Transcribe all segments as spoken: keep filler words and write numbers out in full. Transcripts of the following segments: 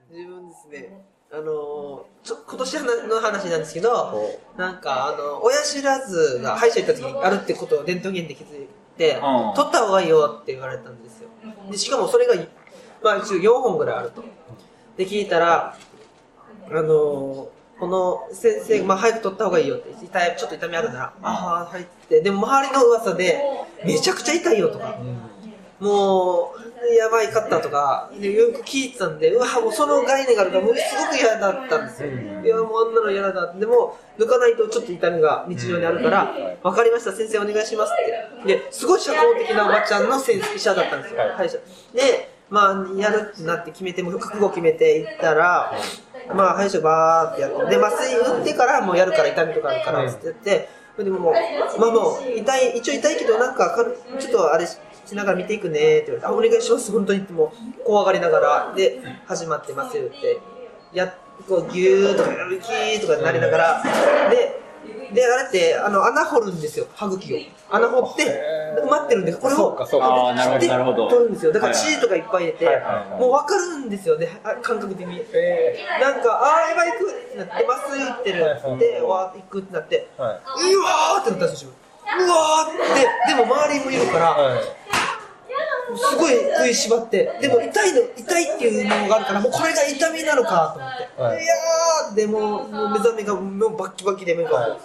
自分ですね、あのちょ今年の話なんですけど、なんかあの親知らずが歯医者行った時にあるってことをレントゲンで気づいて、取った方がいいよって言われたんですよ。でしかもそれが、まあ、一応よんほんぐらいあると。で聞いたら、あのこの先生、まあ、早く取った方がいいよって、痛いちょっと痛みあるなら、ああはいって、でも周りの噂でめちゃくちゃ痛いよとか、もうやばいかったとかでよく聞いてたんで、うわもうその概念があるからもうすごく嫌だったんですよ。いやもうあんなの嫌だ。でも抜かないとちょっと痛みが日常にあるから、分かりました先生お願いしますって。ですごい社交的なおばちゃんの先生医者だったんですよ、歯医者で。まあやるってなって決めて、もう覚悟決めていったら、まあ歯医者バーってやって、で麻酔打ってからもうやるから痛みとかあるからって言って、でももうまあもう痛い、一応痛いけどなんかちょっとあれしながら見ていくねって言われて、あお願いします本当にってもう怖がりながらで始まって麻酔打ってやこうギューとかキーとかなりながらで。であれってあの穴掘るんですよ、歯茎を穴掘って埋まってるんで、これを切って取るんですよ。だから血とかいっぱい入れて、もう分かるんですよね感覚的に。なんかあーやばい行くってなって麻酔打ってるってわー行くってなって、うわーってなったんですよ。うわーってでも周りもいるからすごい食いしばって、でも痛いの痛いっていうのがあるから、もうこれが痛みなのかと思って、はい、いやーでももう目覚めがもうバッキバキで目が、はい、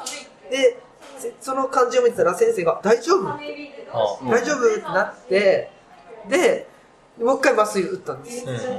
でその感じを見てたら先生が大丈夫って、うん、大丈夫ってなって、でもう一回麻酔打ったんです、うん、でいや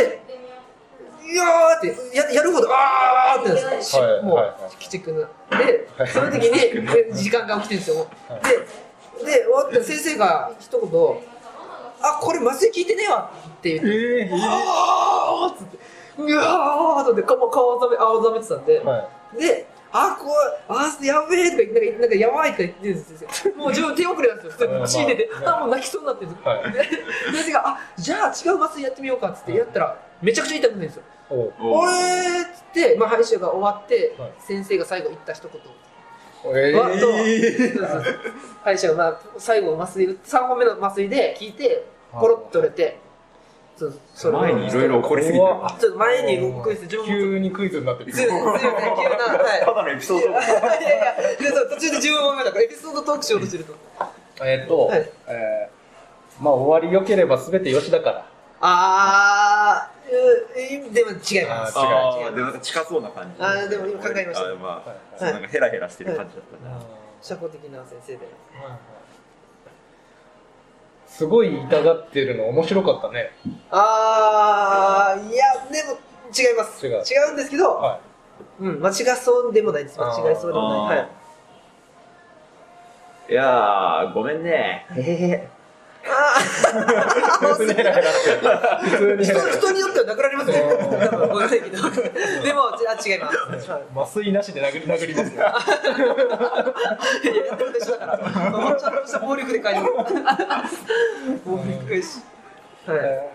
ーってや, やるほどあーってなんです、はい、もうチクチクなで、はい、その時に時間が起きてるんですよ、はい、でで終わって先生が一言、あ、これ麻酔効いてねえわって言って、えー、あーっつって、うわーっつって顔青ざめ青ざめてたんで、はい、で、あ、こう、あーやべえとか言って、なんかやばいとか言ってるんですよ。もう自分手遅れなんですよ。普通に血出て、あ、もう泣きそうになってるんですよ。はい、で、先生が、あ、じゃあ違う麻酔やってみようかっつってやったら、めちゃくちゃ痛くないんですよ。おおえーっつって、まあ歯医者が終わって、はい、先生が最後言った一言。えー、歯医者がまあ最後麻酔さんぼんめの麻酔で効いてコロッと取れて、 そうそ前にいろいろ起こりすぎてる。 ちょっと前にクイズ急にクイズになってる。 すいません急な、はい、 ただのエピソード。いやいやいや途中でじゅう問目だからエピソードトークしようとしてると。 えっと、はい、えー、まあ終わり良ければすべてよしだから。 あー、でも違います。 あ違う違う。でも近そうな感じ。 あーでも今考えました。 あまあ、はい、なんかヘラヘラしてる感じだったな。 社交的な先生で。 すごい痛がってるの面白かったね。 あー、いやでも違います。違う。違うんですけど、はい、うん間違そうでもないです。間違いそうでもない。はい。 いやーごめんね。へへへ。 ああ、普通にヘラヘラしてる。人によっては殴られますね。多分ごめんなさいけど。でもあ違います。 麻酔なしで殴り殴りますよ。いややってるでしょだから。もうちょっとした暴力で解除。暴力開始。はい。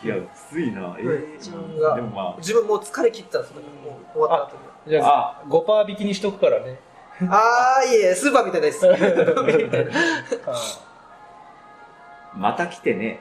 いやきついな。えー、自分がでもまあ自分もう疲れ切ったんです。もう終わった後に。 じゃあ ごパーセント 引きにしとくからね。 あーいえスーパーみたいです。 また来てね。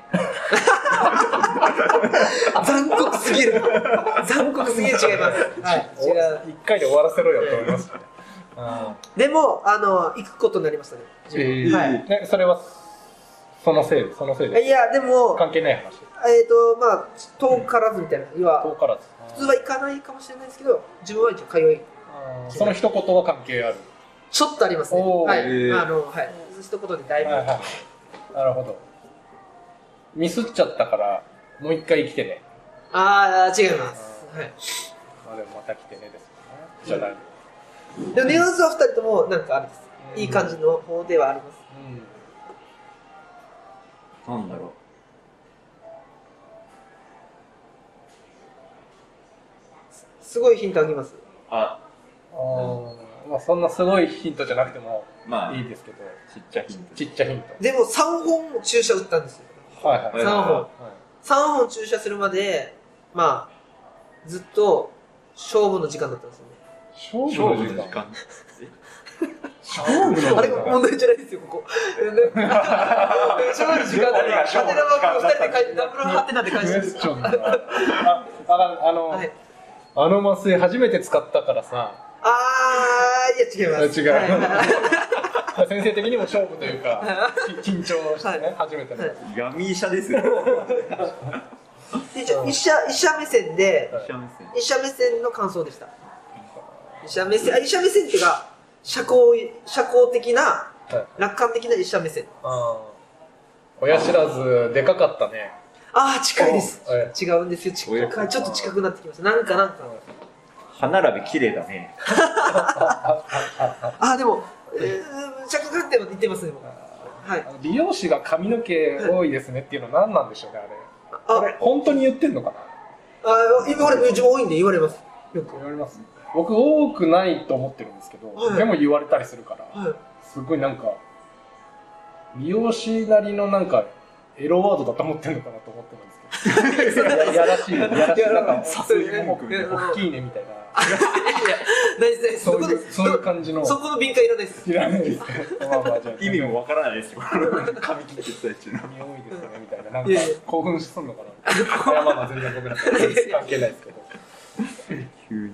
残酷すぎる。残酷すぎる。違います。はい。違う。 一回で終わらせろよと思います。 でもあの行くことになりましたね。 えー、はい。ねそれはそのせいそのせいで。 いやでも関係ない話。 えっとまあ遠からずみたいな。要は遠からず。 普通は行かないかもしれないですけど、自分は一応通い。 その一言は関係ある。 ちょっとありますね。はい。あのはい一言でだいぶ。はいはい、 なるほど。ミスっちゃったからもう一回来てね。 ああ違います。はい。 まあでもまた来てねですよね。じゃない。 でもニュアンスは二人ともなんかあれです。いい感じの方ではあります。 うん、なんだろう。 すごいヒントあげます。 あ。 あまあそんなすごいヒントじゃなくてもまあいいですけど、 ちっちゃヒント。 ちっちゃヒント。 でもさんぼん注射打ったんですよ。 はいはい。 さんぼん。さんぼん注射するまでまあずっと勝負の時間だったんですよね。 勝負の時間。 勝負のあれが問題じゃないですよ、ここ。勝負の時間で、ハテナマークをふたりで書いて、ダブルハテナで返してるんですか。 あ、あの、はい、あの麻酔初めて使ったからさ。 あー、いや違います。 違う。はい、先生的にも勝負というか、緊張してね、はい、初めての。 闇医者ですよ。 一応医者、医者目線で、医者目線の感想でした。医者目線、医者目線っていうか、社交、社交的な、楽観的な医者目線。 あ親知らず、でかかったね。 ああ、近いです。違うんですよ。近い。ちょっと近くなってきました。なんかなんか。 歯並び綺麗だね。 ああ、でも、えー、着眼点は言ってますね。はい。 美容師が髪の毛多いですねっていうのは何なんでしょうね、あれ。あれ、本当に言ってんのかな。 あ、今俺、自分多いんで言われます。 よく言われます。僕多くないと思ってるんですけど、はい、でも言われたりするから、はい、すごいなんか美容師なりのなんかエロワードだと思ってるのかなと思ってるんですけど、や, やらしい、やらしい、なんかさすがに大きいねみたいな。いや、 大事そういうそういう感じの。 そこの敏感いらないです。 いらないです。まあまあじゃあ意味もわからないですよ。髪切ってたやつの。 髪多いですよねみたいな、なんか興奮するのかな。いやまあまあ全然ごめんなさい。関係ないですけど。 急に。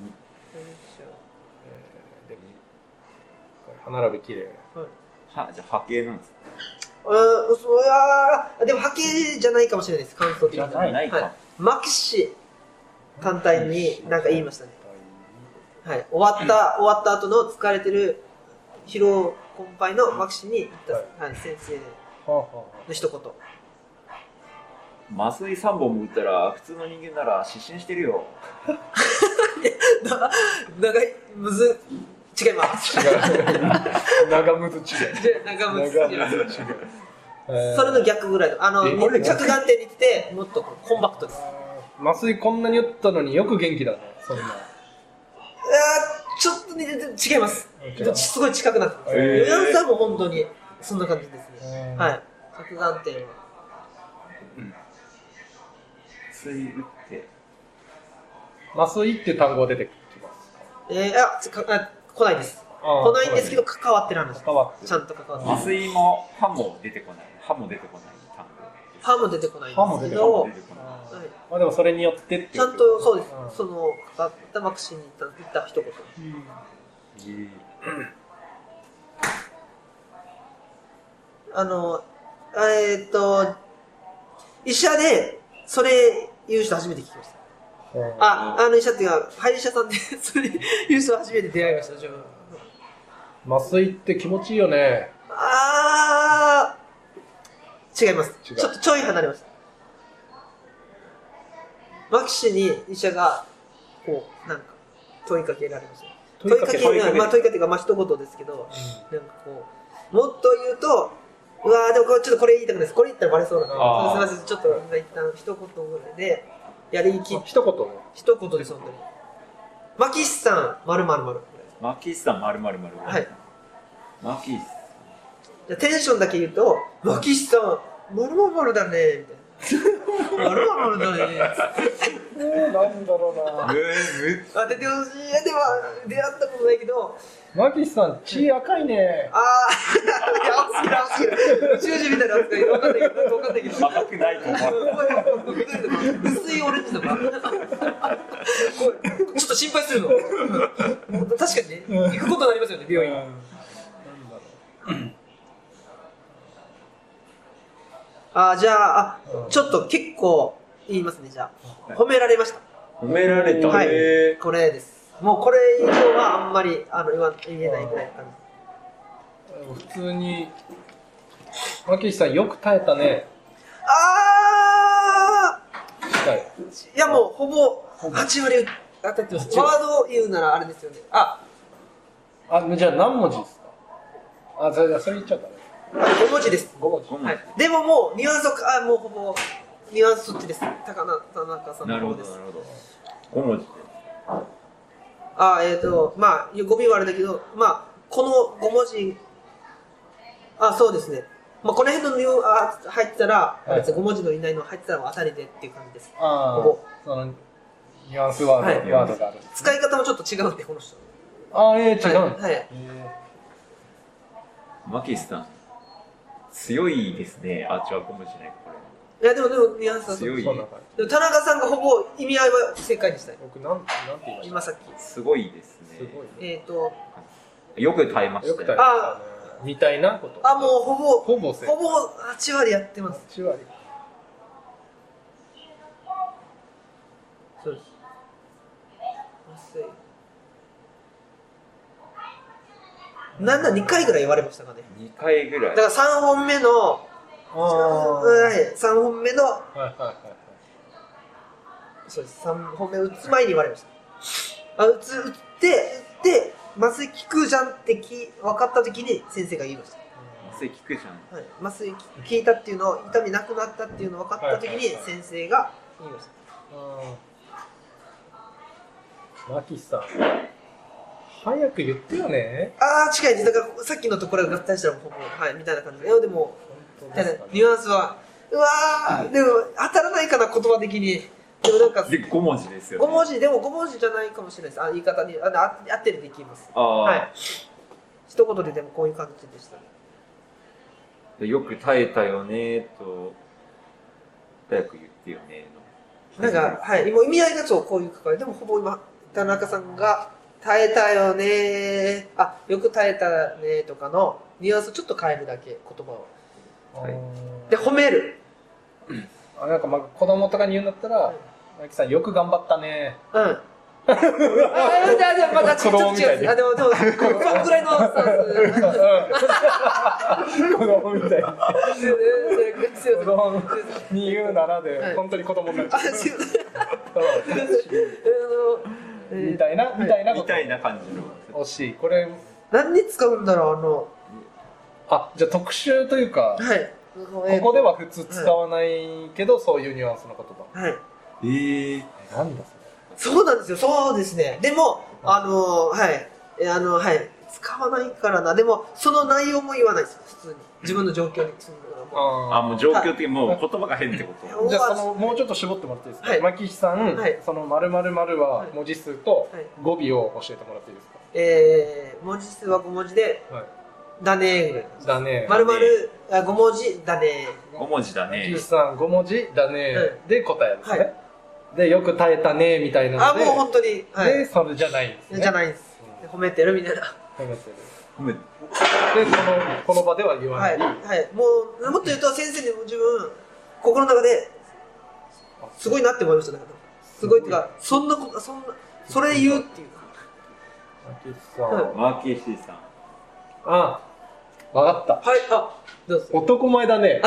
歯並び綺麗。 は、じゃあ波形なんですか。 うん、そいやでも波形じゃないかもしれないです。感想的に。 じゃないか。はい、 マキシ単体に何か言いましたね。はい、終わった、うん、終わった後の疲れてる疲労困憊のマキシに言った、はいはい、先生の一言。 麻酔さんぼんも打ったら普通の人間なら失神してるよ。 いや、長い、むず違います。 違う。長むず違い。 長むず違い。それの逆ぐらいの、あの、着眼点に来て、もっとコンパクトです。 麻酔こんなに打ったのによく元気だね、そんな。 ちょっとね、違います。すごい近くなってます。予断さんも本当に、そんな感じですね。はい。着眼点は。 麻酔打って。 麻酔って単語出てきますか？ えー、あ、来ないです。来ないんですけど、関わってるんです。ちゃんと関わってる。 麻酔も歯も出てこない。歯も出てこない単語。 歯も出てこないんですけど、 まあでもそれによってってちゃんとそうです。そのかかったマクシに言った一言。あの、えっと、医者でそれ言う人初めて聞きました。あ、あの医者っていうか、歯医者さんでそれ言う人初めて出会いました。 麻酔って気持ちいいよね。 あー、違います。ちょっとちょい離れました。マキシに医者がこうなんか問いかけられました。問いかける、まあ問いかけがまあ一言ですけど、うん、なんかこうもっと言うと、うわーでもこれちょっとこれ言いたくないです。これ言ったらバレそうなので、すみませんちょっと一旦一言ぐらいでやりきっ一言一言です本当に。マキシさんまるまるまる。 マキシさんまるまるまる。 はい。 マキシ。 じゃテンションだけ言うと、マキシさんまるまるまるだねみたいな。まるまるだね。 なんだろうな。 当ててほしい。いやでも出会ったことないけど。 マキシさん血赤いね。 ああ、いや好きだ好きだ。宇宙人みたいな扱いわかんないけどわかんないけど。 赤くないと思う。 薄いオレンジとか。ちょっと心配するの。確かにね、行くことになりますよね病院。なんだろう。あじゃあ、あちょっと結構言いますね。じゃあ褒められました。 褒められた。 はい、これです。もうこれ以上はあんまりあの言わ言えないぐらいの感じ。普通にマキシさんよく耐えたね。 あーいやもうほぼはち割当たってます。ワードを言うならあれですよね。ああじゃあ何文字ですか。あそれそれ言っちゃったね。 ご文字です。 ご文字。 はい。でももうニュアンスあもうほぼニュアンスそっちです。高野田中さんの方です。 なるほどなるほど。ご文字。 あえっ、ー、とまあ語尾はあれだけどまあこのご文字あそうですね。まあこの辺のニュあ入ってたら、はい、別にご文字のいないの入ってたら当たりでっていう感じです。 ああ。ここそのニュアンスワード、はい、ワードがある、ね。 使い方もちょっと違うんでこの人。 あえー、違う。 はい。はいマキシさん、強いですね、アーチワーク文字ね、これ。 いやでもでもニュアンスは強い。 でも田中さんがほぼ意味合いは正解でしたよ。 僕なんなんて言いました？ 今さっき。 すごいですね。 すごい。 えっとよく耐えましたね。 あみたいなこと。 あもうほぼほぼ正解。 ほぼはち割やってます。 はち割。 そうです。なんだにかいぐらい言われましたかね。 にかいぐらい。 だからさんぼんめのはいさんぼんめのはいはいはいはい。 そうですさんぼんめ打つ前に言われました。あ打つ打って打って麻酔効くじゃんってき分かった時に先生が言いました。 麻酔効くじゃん。 はい、麻酔効いたっていうのを痛みなくなったっていうのを分かった時に先生が言いました。 マキさん早く言ってよね。 ああ違いです。だからさっきのところが合体したらほぼはいみたいな感じで。いやでもただニュアンスはうわーでも当たらないかな言葉的に。でもなんかでごもじですよね。 ごもじでもごもじじゃないかもしれないです。あ言い方にああ合ってるできます。 ああ、 はい。一言ででもこういう感じでしたね。 よく耐えたよねと早く言ってよねの。なんかはいもう意味合いがそうこういう関わりでもほぼ今田中さんが耐えたよねあよく耐えたねとかのニュアンスをちょっと変えるだけ言葉を。はい、で褒める。 あなんかまあ子供とかに言うんだったら。はいマキさんよく頑張ったね。 うん。ああ、じゃあじゃあまたちょっと違う。あでもでもこのぐらいのスタンス。 子供みたいな。子供に言うならで本当に子供になっちゃう。みたいなみたいなみたいな感じの。 惜しい。これ何に使うんだろうあの。 あじゃあ特集というか。 はい。 ここでは普通使わないけどそういうニュアンスの言葉。 はい。 えー、 なんだそれそうなんですよそうですねでもあのはいあのはい使わないからなでもその内容も言わないです普通に自分の状況にああもう状況的にもう言葉が変ってことじゃあそのもうちょっと絞ってもらっていいですか、はい、牧師さん、はい、その〇〇〇は文字数と語尾を教えてもらっていいですか、 えー、文字数はごもじで、はいだねぐらいだねまるまるご文字だねご文字だね牧師さんご文字だねで答えですね、はいでよく耐えたねみたいなのであもう本当に、 はい、でそれじゃないんですねじゃないです、うん、褒めてるみたいな褒めてる褒めてでこのこの場では言わない、 はい、はい、もうもっと言うと先生にも自分心の中ですごいなって思いましただからすごいっていうかそんなことそんなそれ言うっていうかマキシさんあ分かったはいあどうぞ男前だね。いや違う。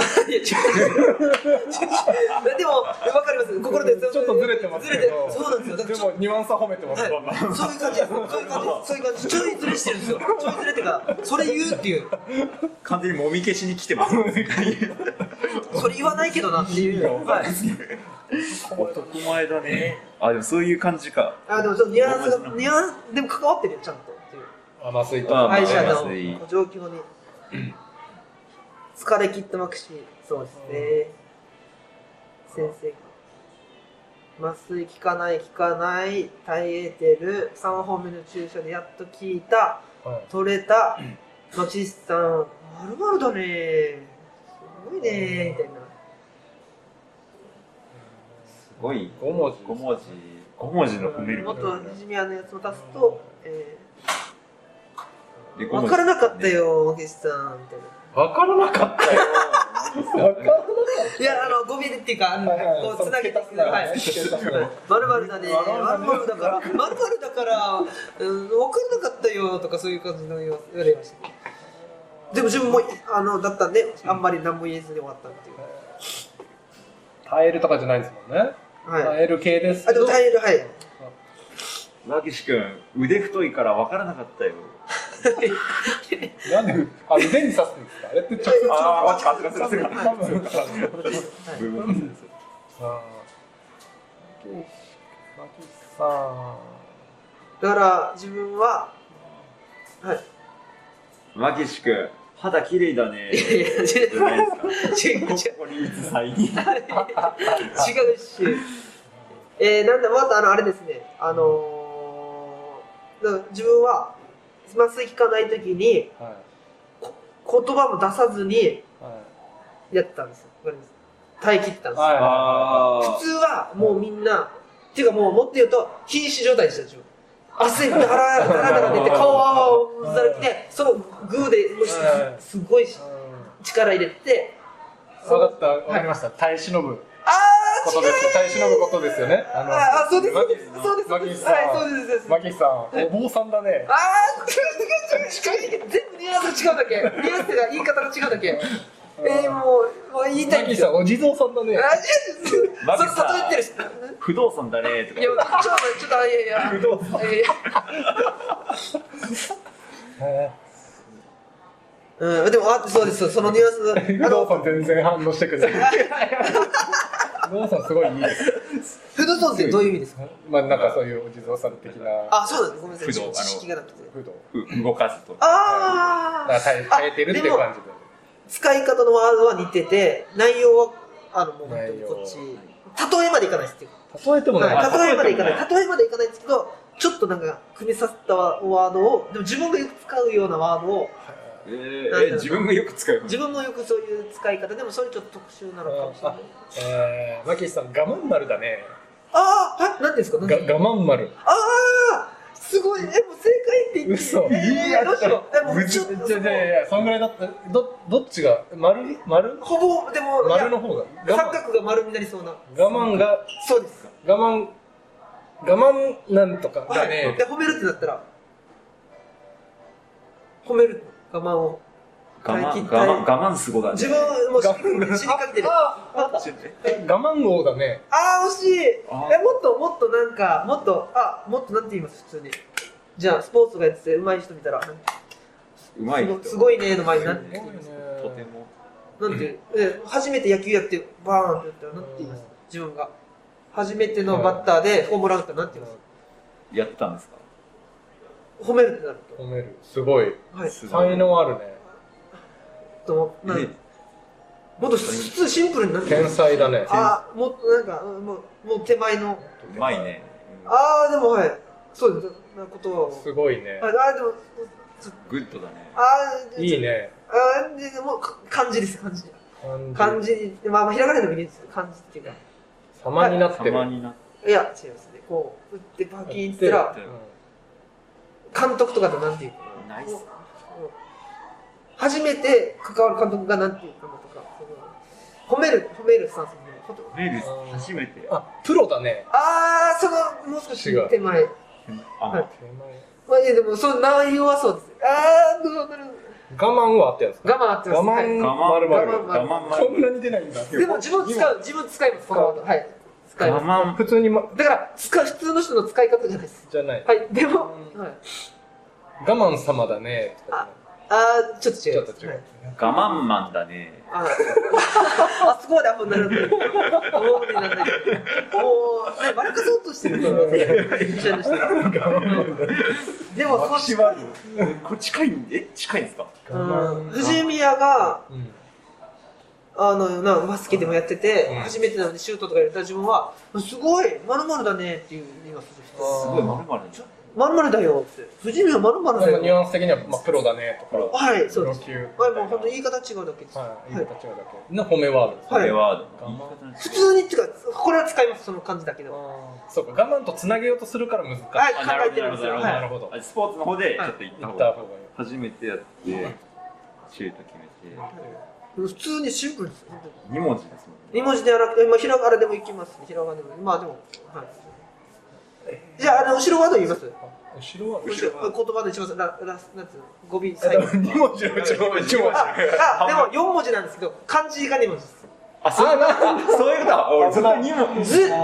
でも分かります。心でちょっとずれてますけど。 そうなんですよ。 でもニュアンスは褒めてます。 そういう感じです。そういう感じ。そういう感じ。ちょいずれしてるんですよ。ちょいずれってかそれ言うっていう。 完全にもみ消しに来てます。 それ言わないけどなっていう。はい。 男前だね。あでもそういう感じか。 あでもちょっとニュアンスがニュアンスでも関わってるよちゃんとっていう。 麻酔と歯医者の状況に。疲れ切ったマクシーそうですね先生が麻酔効かない効かない耐えてるさんほんめの注射でやっと効いた、はい、取れたのちさんまるまるだねすごいねみたいなすごいご文字ご文字ご文字の褒めるもっとひじみやのやつを足すと、えー、分からなかったよマキシさんみたいな分からなかったよ。分からなかった。 いやあの語尾でっていうか、こうつなげてくる。はい。まるまるだね。まるまるだから、まるまるだから、うん分からなかったよとかそういう感じの言われました。でも自分もあのだったんで、あんまり何も言えずに終わったっていう。 耐えるとかじゃないですもんね。はい。耐える系です。 あでも耐えるはい。 マキシ君腕太いから分からなかったよ。 なんであ腕に刺すんですか。あれって直接ああ、刺す刺す刺す。部分です。ああ。マキさん。 だから自分ははい。 マキシ君肌綺麗だね。 いやいや違う違う違う。 ここに打つ際に。違うし、えー、なんだまたあのあれですねあのー、自分は麻酔効かないときに、はい、 言葉も出さずにやってたんですよ。わかります？耐え切ったんですよ。普通はもうみんな、っていうかもうもっと言うと瀕死状態でした自分。汗がダラダラダラ出て顔をざらきて、そのグーですごい力入れて。 分かった、分かりました。耐え忍ぶ。 ああ、 ことです。耐え忍ぶことですよね。 あの、あ、そうです。そうです。 マキさん、はい、そうです。マキさん、お坊さんだね。 ああ、近い。全部ニュアンス違うだけ。ニュアンスが言い方が違うだけ。えー、もう、もう言いたいんですよ。 マキさん、お地蔵さんだね。 あ、違う。マキさん、例えてるし。 不動産だねとか。 いや、ちょっと、ちょっと、いやいや。 不動産。 うん、でも、あ、そうです。そのニュアンス。 不動産全然反応してくれる。不動産すごいいいです。 不動産ってどういう意味ですか？ まあなんかそういうお地蔵さん的な。 あ、そうなんです。ごめんなさい。 不動、 知識がなくて。 不動。動かすと。 ああ。耐えてるっていう感じで。 使い方のワードは似てて、内容はあのもう本当にこっち。例えまでいかないですっていう。 例えてもない。 例えまでいかない。例えまでいかないんですけど、ちょっとなんか組みさせたワードを、でも自分がよく使うようなワードを。 えー、自分がよく使う自分もよくそういう使い方でもそれちょっと特殊なのかもしれない。 えー、マキさん我慢丸だね。 ああ、はい、何ですか？ が我慢丸。 ああ、すごい。え、もう正解って言って。 嘘。 いや、どうしよう。え、もうちょっといやいや、そんぐらいだった。どどっちが丸丸？ ほぼでも丸の方が。 三角が丸になりそうな。 我慢がそうです。 我慢我慢なんとかだね。 で褒めるってなったら褒める。我慢を我慢我慢我慢すごだね。 自分も死にかけてる。 我慢王だね。 ああ惜しい。えもっともっとなんかもっとあもっとなんて言います普通に。じゃあスポーツがやってて上手い人見たらうまい人すごいねの前になんて言います？ とても。 なんてえ初めて野球やってバーンって言ったらなんて言います？自分が初めてのバッターでホームラン打ったらなんて言います？ やったんですか？ 褒めるってなると。 褒める。すごい。 はい。 才能あるね。 となんもっと普通シンプルになって天才だね。 あもっとなんかもうもう手前の。 うまいね。 ああでもはいそうですなことは。 すごいね。 ああでもグッドだね。 ああいいね。 ああでも漢字です漢字。漢字まあまあひらがなでもいいです漢字っていうか。 様になってる。 様になって。 いや違いますねこう打ってパキンって言ったら監督とかとなんていうか。 ナイス。 初めて関わる監督がなんていうかとか、褒める褒めるスタンスで。 褒める初めて。 あ、プロだね。 ああ、そのもう少し手前。 あ、 はい、手前。まあいやでもその内容はそうです。ああ、どうなる。 我慢はあってやつ。 我慢あってます。 我慢丸々。 我慢こんなに出ないんだ。 でも自分使う自分使いますこのワード。はい。使います。 我慢普通にまだから使う普通の人の使い方じゃないです。 じゃない。 はい。でもはい。 我慢様だね。 ああ、ちょっと違う。 ちょっと違う。 我慢マンだね。 ああそこまでアホになるんで。大盛りなんだけど。もう、ね、笑かそうとしてる。でも、 こっちは、これ近いんえ近いんですか？ 藤宮が、あの、なんかバスケでもやってて、初めてなのにシュートとか入れた自分は、すごい、まるまるだねっていう言いまする人。 すごい、まるまるじゃん。 まるまるだよって。藤宮まるまるだよ。 ニュアンス的には、まあ、プロだねとか。 はい、そうです。はい、もう本当言い方違うだけです。 はい、言い方違うだけ。の褒めワードです。 褒めワード。 普通にっていうか、これは使います、その感じだけど。 そうか、我慢とつなげようとするから難しい。 はい、考えてるんですよ。 なるほど。 スポーツの方でちょっと言った方がいい。初めてやって、シュート決めて。 普通にシンプルですよ。 に文字ですもんね。 に文字でやらなくて、まあ、ひらがなでもいきます。ひらがなでも。まあでも、はい。じゃあ、あの、後ろワード言います。 後ろは後ろ言葉の一番ララスなんつうの語尾最後。 に文字の一番一文字。 あ、でもよん文字なんですけど、漢字がに文字です。 あ、そういうこと。俺ずっとに文字。 ずず。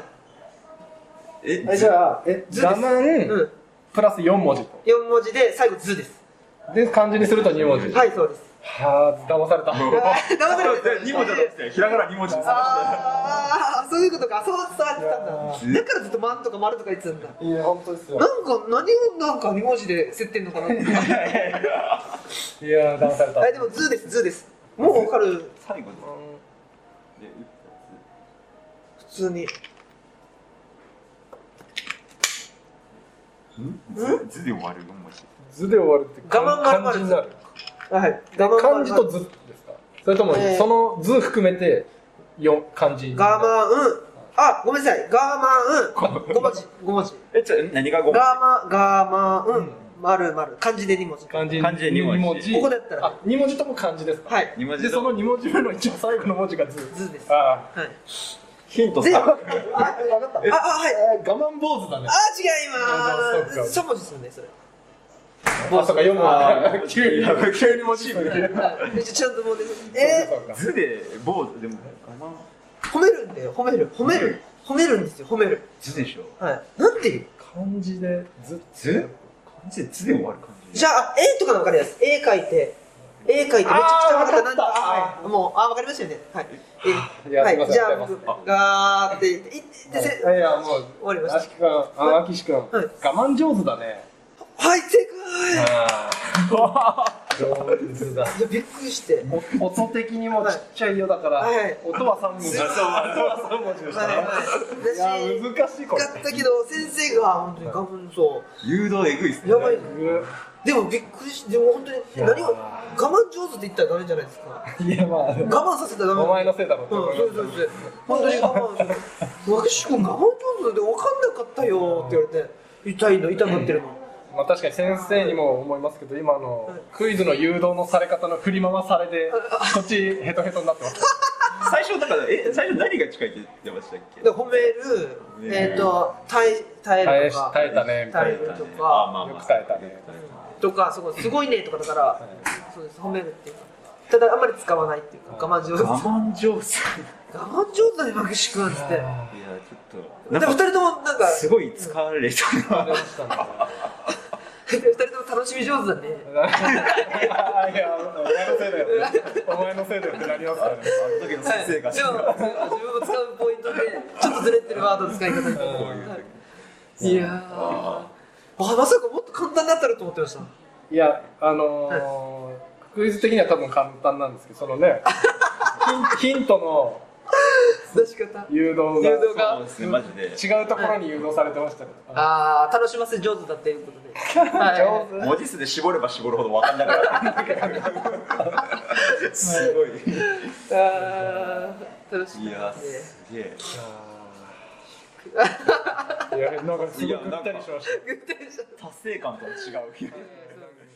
え、じゃあ、え、我慢プラスよん文字と。 よん文字で最後ずです。 で漢字にするとに文字。 はい、そうです。 はあ、騙された。 騙された。 に文字だって、ひらがなに文字です。 ああ、そういうことか。そう伝わってたんだ。だからずっとマンとか丸とか言ってたんだ。 いや、本当ですよ。 なんか何をなんかに文字で設定んのかなって。いや騙された。 あ、でもズーです、ズーです。もうわかる。 最後で。 普通に。 図で終わるよん文字。 図で終わるって我慢が漢字になる。 はい。 漢字と図ですか？それとも、その図含めて、よ、漢字。 ガマン、あ、ごめんなさい。ガーマン、ご文字、ご文字。 え、ちょ、何がご文字？ ガーマン、ガーマン、まるまる。漢字でに文字。 漢字漢字でに文字。 ここだったら。 あ、に文字とも漢字ですか？ はい。 で、そのに文字目の一番最後の文字が図。 図です。 ああ。はい。 ヒントさ。あ、わかった。あ、はい。 我慢坊主だね。 あ、違います。さん文字ですよね、それ。 あ、そうか、読むわ。急に、急に文字数で。 ちゃんともう、えー、 図で、坊主、でも、 褒めるんだよ、褒める。褒める。褒めるんですよ、褒める。 図でしょ。 はい。なんていう漢字で、図図漢字で図で終わる感じ。 じゃあ、絵とかのわかりやすい。絵描いて、絵描いてめちゃくちゃわかった。なんか、はい。もう、あ、わかりましたよね。はい。はい。じゃあ、僕、ガーって言って、いやいや、もう、 終わりました。 あしきくん、あ、あきしくん、我慢上手だね。 はい、正解。上手だ。 いや、びっくりして。 音的にもちっちゃいよだから、音はさん文字。そう、音はさん文字でしたね。いや、難しいこれ。 だったけど、先生が本当に我慢そう。 誘導えぐいっすね。 やばい。でもびっくりして、でも本当に、何を、我慢上手って言ったらダメじゃないですか。 いや、まあ、我慢させたらダメ。 お前のせいだろって思います。 そうそうそう。本当に我慢する。私も我慢上手で分かんなかったよって言われて、痛いの、痛がってるの。 まあ確かに先生にも思いますけど、今のクイズの誘導のされ方の振り回されで、こっちヘトヘトになってます。 最初だから、え、最初何が近いって言ってましたっけ？ 褒める、えっと、耐え、耐えるとか。 耐えたね。 耐えるとか。 よく耐えたね。 とか、すごい、すごいねとかだから、そうです、褒めるっていうか。ただあんまり使わないっていうか、我慢上手。 我慢上手。 我慢上手だね、マキシ君っつって。いや、 ちょっと。 でも二人ともなんか。 すごい使われたな。 二人とも楽しみ上手だね。 いや、お前のせいだよ。お前のせいだよってなりますからね。 あの時の先生が。 でも、自分も使うポイントで、ちょっとずれてるワードの使い方に。いやー。あ、まさかもっと簡単だったらと思ってました。 いや、あのー、クイズ的には多分簡単なんですけど、そのね、ヒントの出し方、 誘導が、誘導がそうですね、マジで違うところに誘導されてましたね。 ああ、楽しませ上手だっていうことで。 上手。 文字数で絞れば絞るほど分かんなくなってくる。すごい。 ああ、楽しい。 いや、すげえ。 いや、なんかすごいぐったりしました。 ぐったりした。 達成感とは違う。